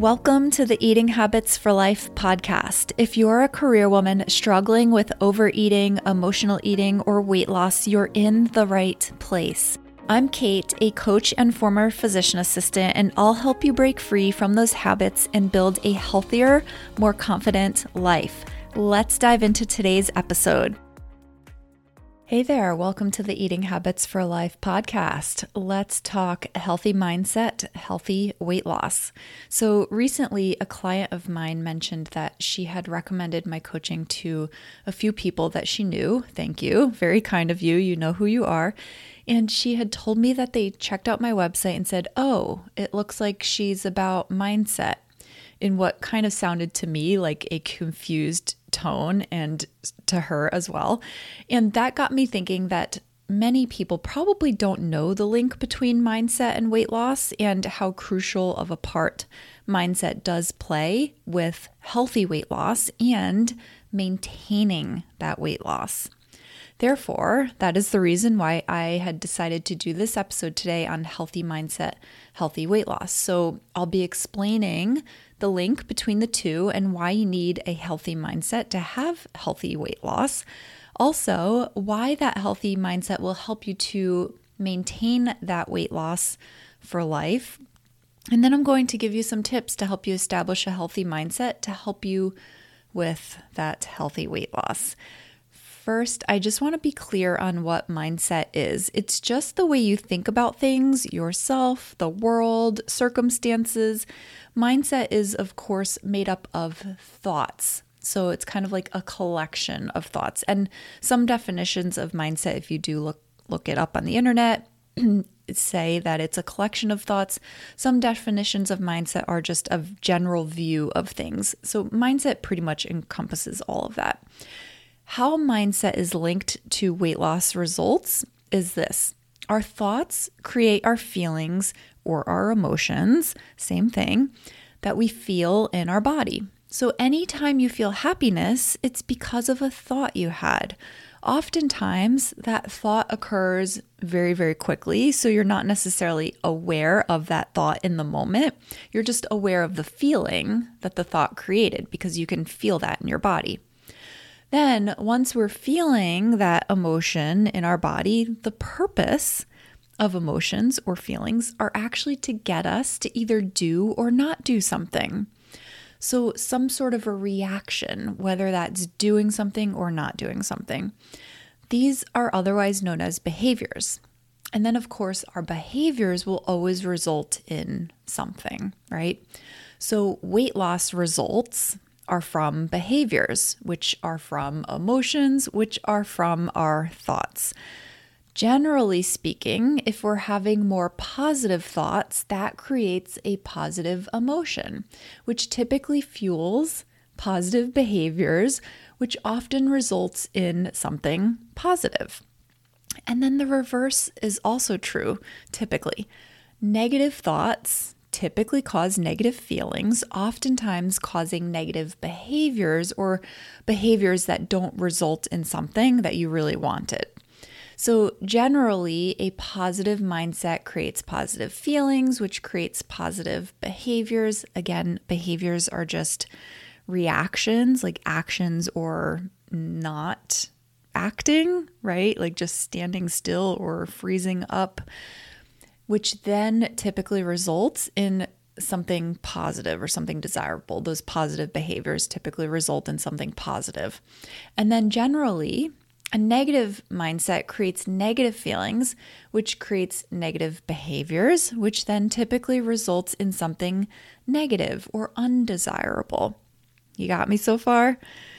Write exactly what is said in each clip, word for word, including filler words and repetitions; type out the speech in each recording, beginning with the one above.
Welcome to the Eating Habits for Life podcast. If you're a career woman struggling with overeating, emotional eating, or weight loss, you're in the right place. I'm Kate, a coach and former physician assistant, and I'll help you break free from those habits and build a healthier, more confident life. Let's dive into today's episode. Hey there, welcome to the Eating Habits for Life podcast. Let's talk healthy mindset, healthy weight loss. So recently, a client of mine mentioned that she had recommended my coaching to a few people that she knew. Thank you. Very kind of you. You know who you are. And she had told me that they checked out my website and said, oh, it looks like she's about mindset, in what kind of sounded to me like a confused tone, and to her as well. And that got me thinking that many people probably don't know the link between mindset and weight loss and how crucial of a part mindset does play with healthy weight loss and maintaining that weight loss. Therefore, that is the reason why I had decided to do this episode today on healthy mindset, healthy weight loss. So I'll be explaining the link between the two and why you need a healthy mindset to have healthy weight loss. Also, why that healthy mindset will help you to maintain that weight loss for life. And then I'm going to give you some tips to help you establish a healthy mindset to help you with that healthy weight loss. First, I just want to be clear on what mindset is. It's just the way you think about things, yourself, the world, circumstances. Mindset is, of course, made up of thoughts. So it's kind of like a collection of thoughts. And some definitions of mindset, if you do look look it up on the internet, say that it's a collection of thoughts. Some definitions of mindset are just a general view of things. So mindset pretty much encompasses all of that. How mindset is linked to weight loss results is this. Our thoughts create our feelings or our emotions, same thing, that we feel in our body. So anytime you feel happiness, it's because of a thought you had. Oftentimes, that thought occurs very, very quickly, so you're not necessarily aware of that thought in the moment. You're just aware of the feeling that the thought created because you can feel that in your body. Then, once we're feeling that emotion in our body, the purpose of emotions or feelings are actually to get us to either do or not do something. So some sort of a reaction, whether that's doing something or not doing something. These are otherwise known as behaviors. And then, of course, our behaviors will always result in something, right? So weight loss results are from behaviors, which are from emotions, which are from our thoughts. Generally speaking, if we're having more positive thoughts, that creates a positive emotion, which typically fuels positive behaviors, which often results in something positive. And then the reverse is also true, typically. Negative thoughts typically cause negative feelings, oftentimes causing negative behaviors or behaviors that don't result in something that you really wanted. So generally, a positive mindset creates positive feelings, which creates positive behaviors. Again, behaviors are just reactions, like actions or not acting, right? Like just standing still or freezing up, which then typically results in something positive or something desirable. Those positive behaviors typically result in something positive. And then generally, a negative mindset creates negative feelings, which creates negative behaviors, which then typically results in something negative or undesirable. You got me so far?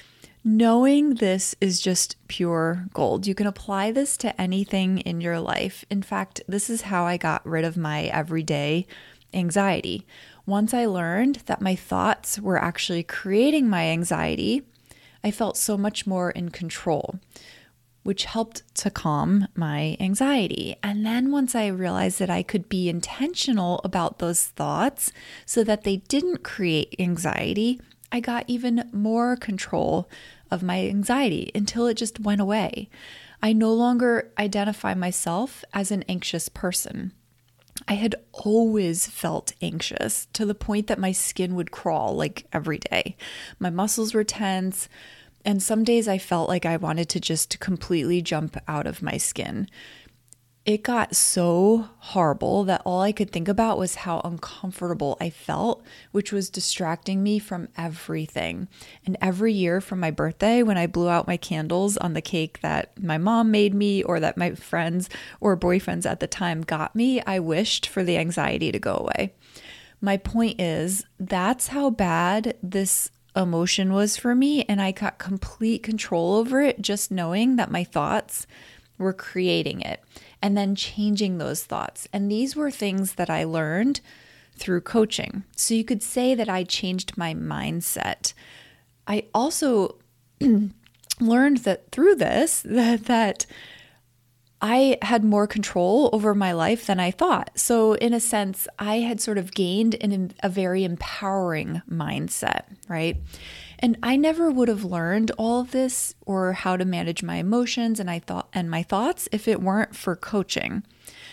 Knowing this is just pure gold. You can apply this to anything in your life. In fact, this is how I got rid of my everyday anxiety. Once I learned that my thoughts were actually creating my anxiety, I felt so much more in control, which helped to calm my anxiety. And then once I realized that I could be intentional about those thoughts so that they didn't create anxiety, I got even more control of my anxiety until it just went away. I no longer identify myself as an anxious person. I had always felt anxious to the point that my skin would crawl like every day. My muscles were tense, and some days I felt like I wanted to just completely jump out of my skin. It got so horrible that all I could think about was how uncomfortable I felt, which was distracting me from everything. And every year from my birthday, when I blew out my candles on the cake that my mom made me or that my friends or boyfriends at the time got me, I wished for the anxiety to go away. My point is, that's how bad this emotion was for me, and I got complete control over it just knowing that my thoughts were creating it and then changing those thoughts. And these were things that I learned through coaching. So you could say that I changed my mindset. I also learned that through this, that, that I had more control over my life than I thought. So in a sense, I had sort of gained an, a very empowering mindset, right? And I never would have learned all of this or how to manage my emotions and I thought and my thoughts if it weren't for coaching.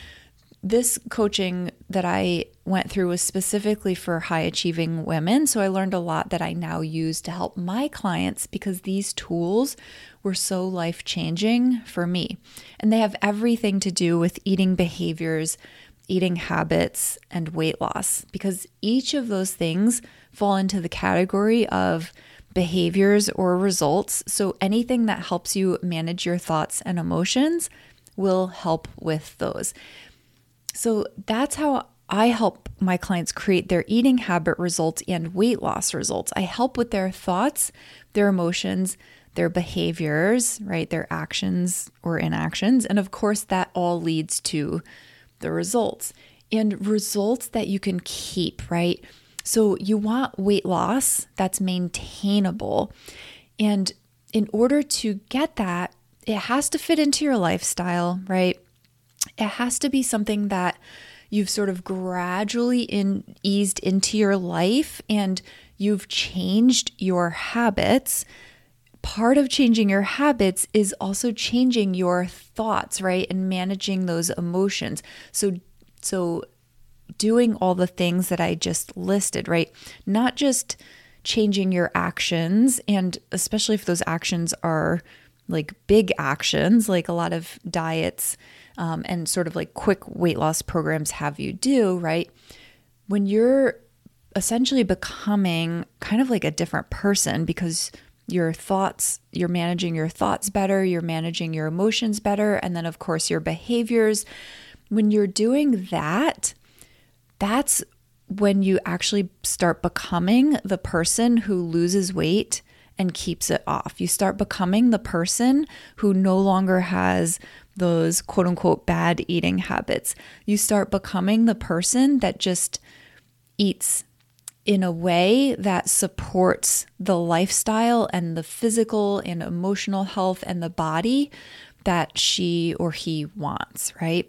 This coaching that I went through was specifically for high achieving women. So I learned a lot that I now use to help my clients because these tools were so life changing for me. And they have everything to do with eating behaviors, eating habits, and weight loss, because each of those things fall into the category of behaviors or results. So anything that helps you manage your thoughts and emotions will help with those. So that's how I help my clients create their eating habit results and weight loss results. I help with their thoughts, their emotions, their behaviors, right? Their actions or inactions. And of course, that all leads to the results and results that you can keep, right? So you want weight loss that's maintainable. And in order to get that, it has to fit into your lifestyle, right? It has to be something that you've sort of gradually in, eased into your life and you've changed your habits. Part of changing your habits is also changing your thoughts, right? And managing those emotions. So, so doing all the things that I just listed, right? Not just changing your actions, and especially if those actions are like big actions, like a lot of diets um, and sort of like quick weight loss programs have you do, right? When you're essentially becoming kind of like a different person because your thoughts, you're managing your thoughts better, you're managing your emotions better, and then of course your behaviors. When you're doing that, that's when you actually start becoming the person who loses weight and keeps it off. You start becoming the person who no longer has those quote unquote bad eating habits. You start becoming the person that just eats in a way that supports the lifestyle and the physical and emotional health and the body that she or he wants, right?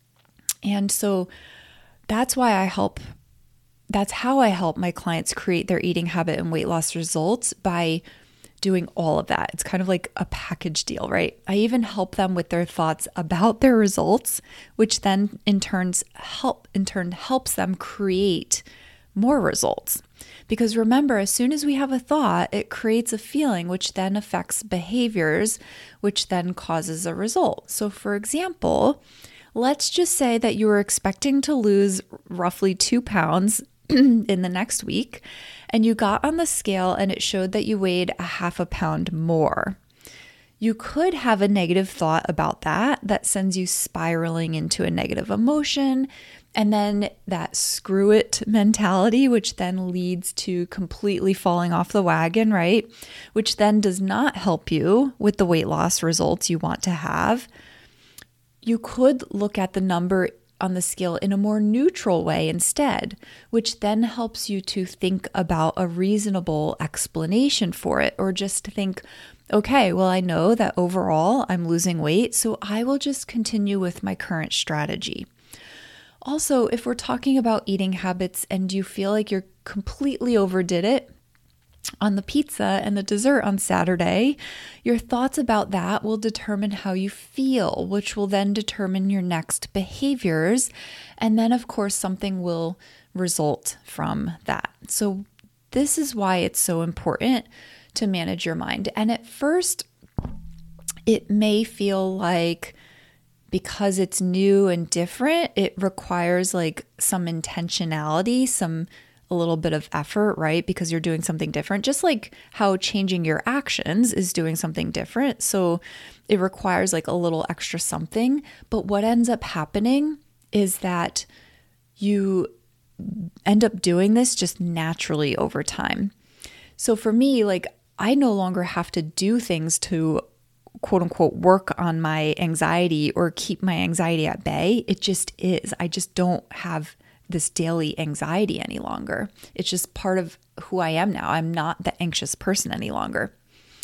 And so that's why I help, that's how I help my clients create their eating habit and weight loss results, by doing all of that. It's kind of like a package deal, right? I even help them with their thoughts about their results, which then in turns help in turn helps them create more results. Because remember, as soon as we have a thought, it creates a feeling, which then affects behaviors, which then causes a result. So for example, let's just say that you were expecting to lose roughly two pounds in the next week, and you got on the scale and it showed that you weighed a half a pound more. You could have a negative thought about that that sends you spiraling into a negative emotion, and then that screw it mentality, which then leads to completely falling off the wagon, right? Which then does not help you with the weight loss results you want to have. You could look at the number on the scale in a more neutral way instead, which then helps you to think about a reasonable explanation for it, or just think, okay, well, I know that overall I'm losing weight, so I will just continue with my current strategy. Also, if we're talking about eating habits and you feel like you're completely overdid it, on the pizza and the dessert on Saturday, your thoughts about that will determine how you feel, which will then determine your next behaviors. And then, of course, something will result from that. So this is why it's so important to manage your mind. And at first, it may feel like because it's new and different, it requires like some intentionality, some a little bit of effort, right? Because you're doing something different, just like how changing your actions is doing something different. So it requires like a little extra something. But what ends up happening is that you end up doing this just naturally over time. So for me, like I no longer have to do things to quote unquote work on my anxiety or keep my anxiety at bay. It just is. I just don't have this daily anxiety any longer. It's just part of who I am now. I'm not the anxious person any longer.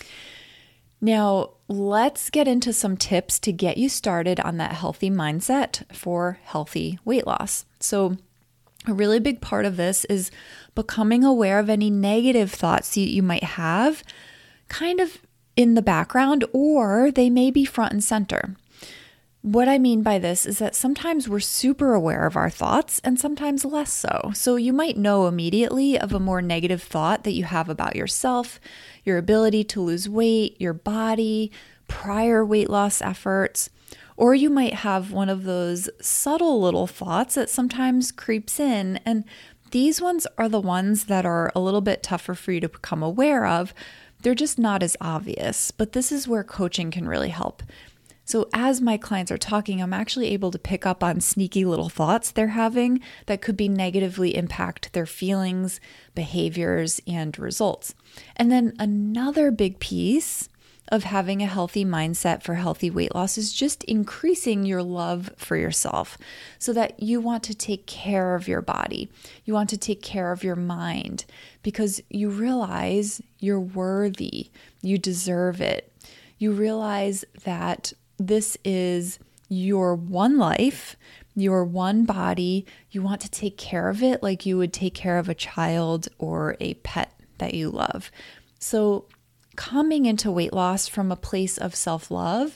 Now, let's get into some tips to get you started on that healthy mindset for healthy weight loss. So a really big part of this is becoming aware of any negative thoughts you, you might have kind of in the background, or they may be front and center. What I mean by this is that sometimes we're super aware of our thoughts and sometimes less so. So you might know immediately of a more negative thought that you have about yourself, your ability to lose weight, your body, prior weight loss efforts, or you might have one of those subtle little thoughts that sometimes creeps in. And these ones are the ones that are a little bit tougher for you to become aware of. They're just not as obvious, but this is where coaching can really help. So as my clients are talking, I'm actually able to pick up on sneaky little thoughts they're having that could be negatively impact their feelings, behaviors, and results. And then another big piece of having a healthy mindset for healthy weight loss is just increasing your love for yourself so that you want to take care of your body. You want to take care of your mind because you realize you're worthy. You deserve it. You realize that this is your one life, your one body. You want to take care of it like you would take care of a child or a pet that you love. So coming into weight loss from a place of self-love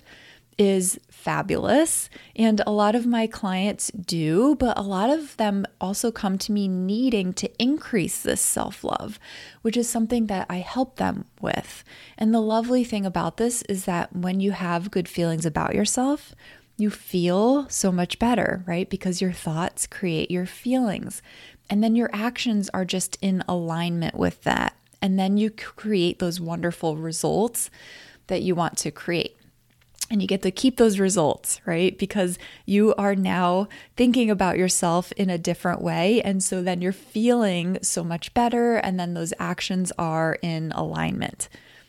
is fabulous. And a lot of my clients do, but a lot of them also come to me needing to increase this self-love, which is something that I help them with. And the lovely thing about this is that when you have good feelings about yourself, you feel so much better, right? Because your thoughts create your feelings. And then your actions are just in alignment with that. And then you create those wonderful results that you want to create. And you get to keep those results, right? Because you are now thinking about yourself in a different way. And so then you're feeling so much better. And then those actions are in alignment.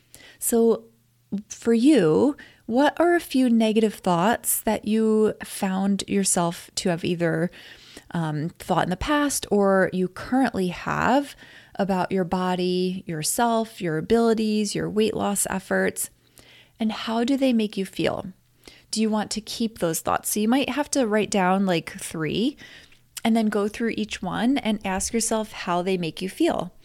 So for you, what are a few negative thoughts that you found yourself to have either um, thought in the past or you currently have about your body, yourself, your abilities, your weight loss efforts? And how do they make you feel? Do you want to keep those thoughts? So you might have to write down like three and then go through each one and ask yourself how they make you feel.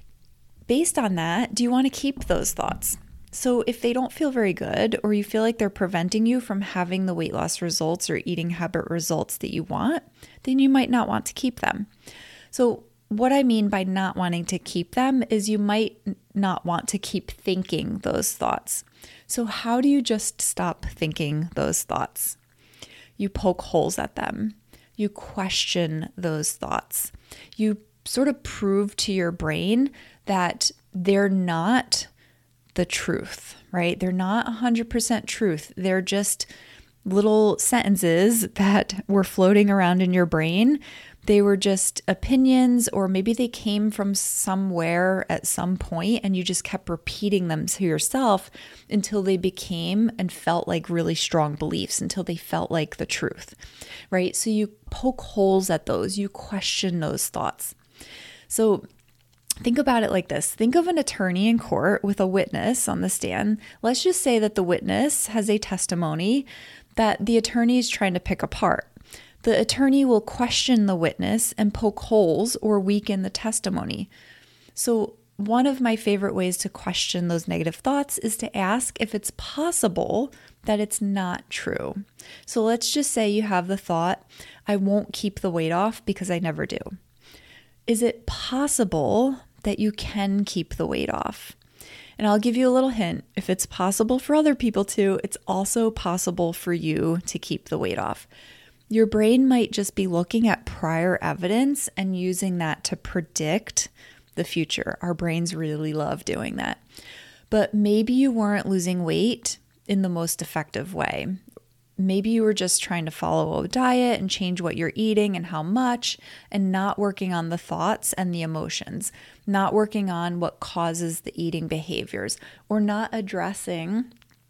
Based on that, do you want to keep those thoughts? So if they don't feel very good or you feel like they're preventing you from having the weight loss results or eating habit results that you want, then you might not want to keep them. So what I mean by not wanting to keep them is you might not want to keep thinking those thoughts. So how do you just stop thinking those thoughts? You poke holes at them. You question those thoughts. You sort of prove to your brain that they're not the truth, right? They're not one hundred percent truth. They're just little sentences that were floating around in your brain. They were just opinions, or maybe they came from somewhere at some point and you just kept repeating them to yourself until they became and felt like really strong beliefs, until they felt like the truth, right? So you poke holes at those, you question those thoughts. So think about it like this. Think of an attorney in court with a witness on the stand. Let's just say that the witness has a testimony that the attorney is trying to pick apart. The attorney will question the witness and poke holes or weaken the testimony. So one of my favorite ways to question those negative thoughts is to ask if it's possible that it's not true. So let's just say you have the thought, I won't keep the weight off because I never do. Is it possible that you can keep the weight off? And I'll give you a little hint. If it's possible for other people to, it's also possible for you to keep the weight off. Your brain might just be looking at prior evidence and using that to predict the future. Our brains really love doing that. But maybe you weren't losing weight in the most effective way. Maybe you were just trying to follow a diet and change what you're eating and how much, and not working on the thoughts and the emotions, not working on what causes the eating behaviors, or not addressing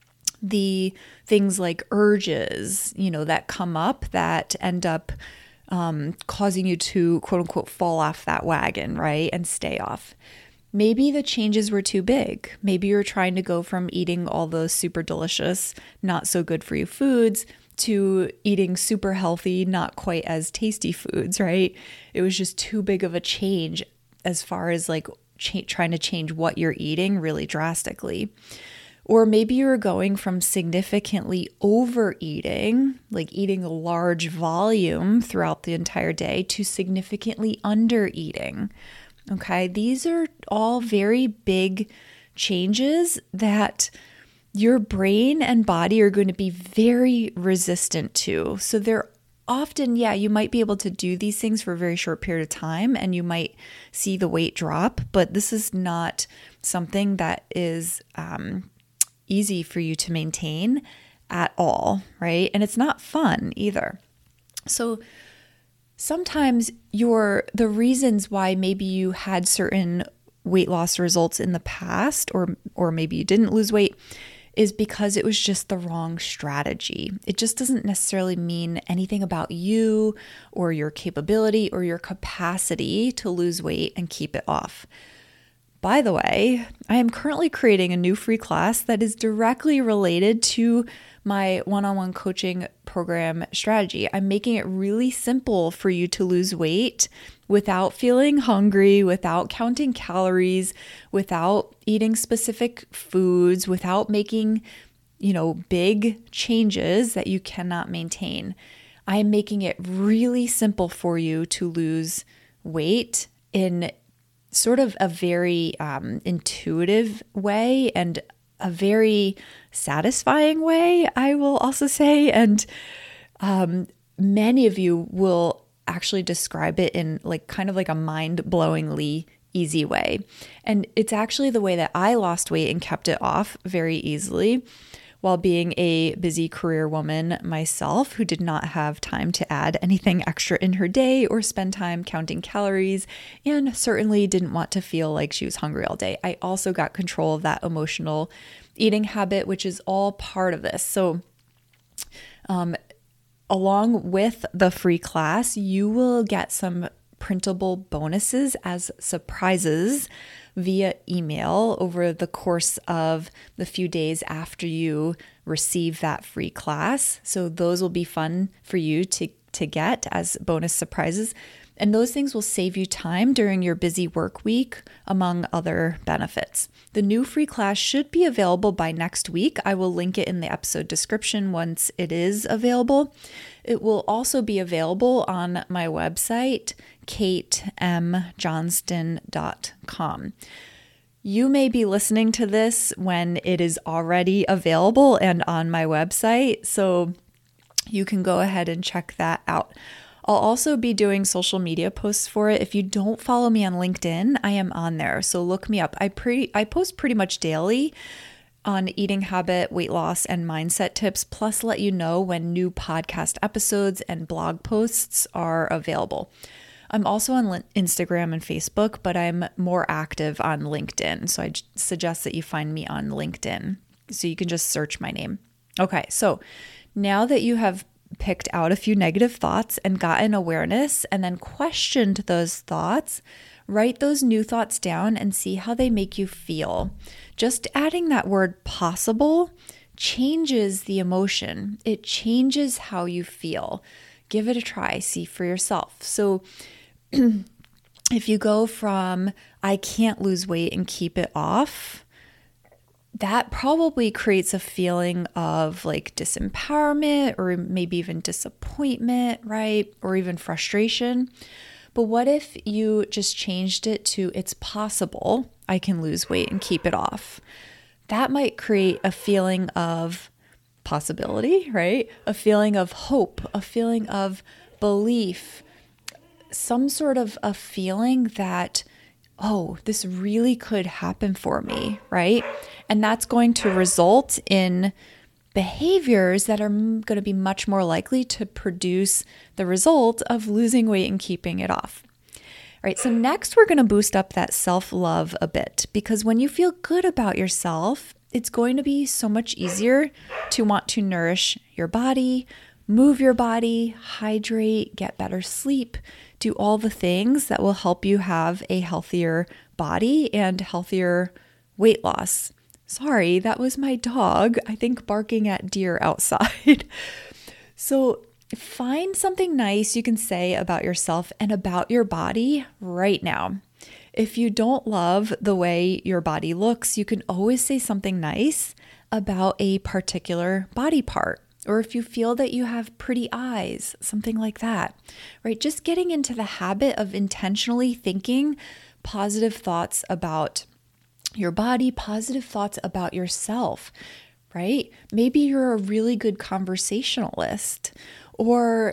the things like urges, you know, that come up that end up um, causing you to quote unquote fall off that wagon, right? And stay off. Maybe the changes were too big. Maybe you're trying to go from eating all those super delicious, not so good for you foods to eating super healthy, not quite as tasty foods, right? It was just too big of a change as far as like cha- trying to change what you're eating really drastically. Or maybe you're going from significantly overeating, like eating a large volume throughout the entire day, to significantly undereating. Okay, these are all very big changes that your brain and body are going to be very resistant to. So they're often, yeah, you might be able to do these things for a very short period of time and you might see the weight drop, but this is not something that is um, easy for you to maintain at all, right? And it's not fun either. So sometimes your the reasons why maybe you had certain weight loss results in the past, or or maybe you didn't lose weight, is because it was just the wrong strategy. It just doesn't necessarily mean anything about you or your capability or your capacity to lose weight and keep it off. By the way, I am currently creating a new free class that is directly related to my one-on-one coaching program strategy. I'm making it really simple for you to lose weight without feeling hungry, without counting calories, without eating specific foods, without making, you know, big changes that you cannot maintain. I'm making it really simple for you to lose weight in sort of a very um, intuitive way and a very satisfying way, I will also say. And um, many of you will actually describe it in like kind of like a mind-blowingly easy way. And it's actually the way that I lost weight and kept it off very easily while being a busy career woman myself who did not have time to add anything extra in her day or spend time counting calories, and certainly didn't want to feel like she was hungry all day. I also got control of that emotional eating habit, which is all part of this. So um, along with the free class, you will get some printable bonuses as surprises via email over the course of the few days after you receive that free class. So those will be fun for you to, to get as bonus surprises. And those things will save you time during your busy work week, among other benefits. The new free class should be available by next week. I will link it in the episode description once it is available. It will also be available on my website, kate m johnston dot com. You may be listening to this when it is already available and on my website, so you can go ahead and check that out. I'll also be doing social media posts for it. If you don't follow me on LinkedIn, I am on there. So look me up. I pretty I post pretty much daily on eating habit, weight loss, and mindset tips, plus let you know when new podcast episodes and blog posts are available. I'm also on Instagram and Facebook, but I'm more active on LinkedIn. So I suggest that you find me on LinkedIn. So you can just search my name. Okay, so now that you have picked out a few negative thoughts and gotten awareness and then questioned those thoughts, write those new thoughts down and see how they make you feel. Just adding that word possible changes the emotion. It changes how you feel. Give it a try. See for yourself. So if you go from, I can't lose weight and keep it off, that probably creates a feeling of like disempowerment or maybe even disappointment, right? Or even frustration. But what if you just changed it to, it's possible I can lose weight and keep it off? That might create a feeling of possibility, right? A feeling of hope, a feeling of belief, some sort of a feeling that, oh, this really could happen for me, right? And that's going to result in behaviors that are going to be much more likely to produce the result of losing weight and keeping it off. All right, so next we're going to boost up that self-love a bit, because when you feel good about yourself, it's going to be so much easier to want to nourish your body, move your body, hydrate, get better sleep, do all the things that will help you have a healthier body and healthier weight loss. Sorry, that was my dog, I think, barking at deer outside. So find something nice you can say about yourself and about your body right now. If you don't love the way your body looks, you can always say something nice about a particular body part. Or if you feel that you have pretty eyes, something like that, right? Just getting into the habit of intentionally thinking positive thoughts about your body, positive thoughts about yourself, right? Maybe you're a really good conversationalist, or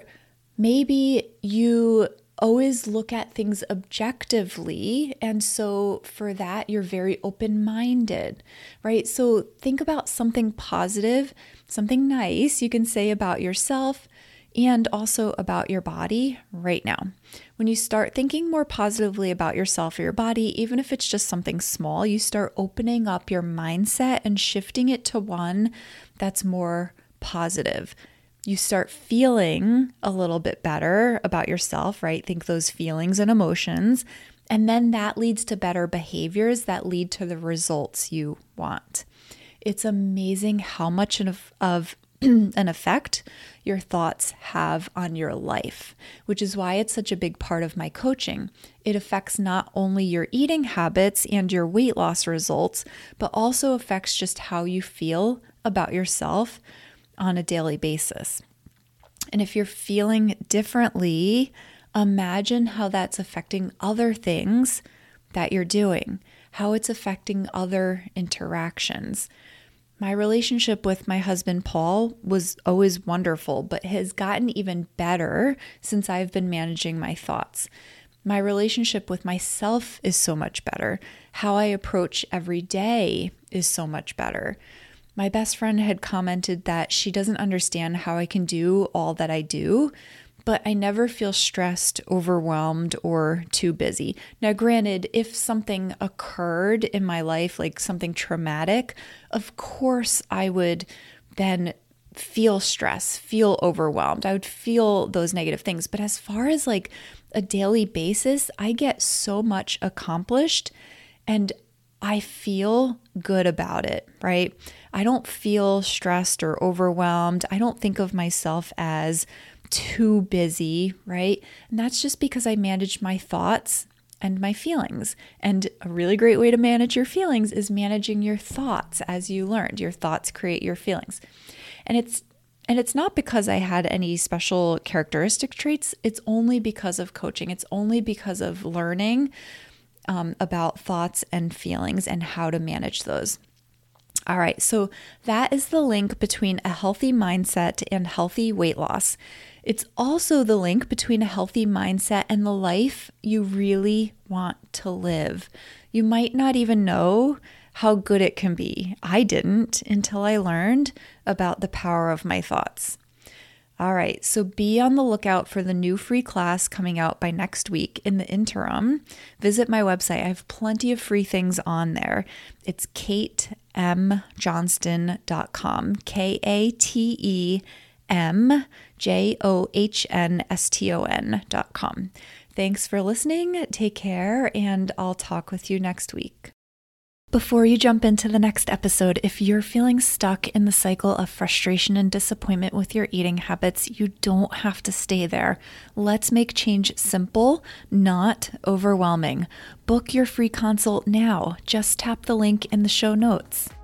maybe you always look at things objectively. And so for that, you're very open-minded, right? So think about something positive, something nice you can say about yourself and also about your body right now. When you start thinking more positively about yourself or your body, even if it's just something small, you start opening up your mindset and shifting it to one that's more positive. You start feeling a little bit better about yourself, right? Think those feelings and emotions. And then that leads to better behaviors that lead to the results you want. It's amazing how much of, of an effect your thoughts have on your life, which is why it's such a big part of my coaching. It affects not only your eating habits and your weight loss results, but also affects just how you feel about yourself on a daily basis. And if you're feeling differently, imagine how that's affecting other things that you're doing, how it's affecting other interactions. My relationship with my husband, Paul, was always wonderful, but has gotten even better since I've been managing my thoughts. My relationship with myself is so much better. How I approach every day is so much better. My best friend had commented that she doesn't understand how I can do all that I do, but I never feel stressed, overwhelmed, or too busy. Now, granted, if something occurred in my life, like something traumatic, of course I would then feel stress, feel overwhelmed. I would feel those negative things. But as far as like a daily basis, I get so much accomplished and I feel good about it, right? I don't feel stressed or overwhelmed. I don't think of myself as too busy, right? And that's just because I manage my thoughts and my feelings. And a really great way to manage your feelings is managing your thoughts, as you learned. Your thoughts create your feelings. And it's and it's not because I had any special characteristic traits. It's only because of coaching. It's only because of learning um, about thoughts and feelings and how to manage those. All right, so that is the link between a healthy mindset and healthy weight loss. It's also the link between a healthy mindset and the life you really want to live. You might not even know how good it can be. I didn't until I learned about the power of my thoughts. All right, so be on the lookout for the new free class coming out by next week. In the interim, visit my website. I have plenty of free things on there. It's kate m johnston dot com, K A T E M J O H N S T O N dot com. Thanks for listening. Take care, and I'll talk with you next week. Before you jump into the next episode, if you're feeling stuck in the cycle of frustration and disappointment with your eating habits, you don't have to stay there. Let's make change simple, not overwhelming. Book your free consult now. Just tap the link in the show notes.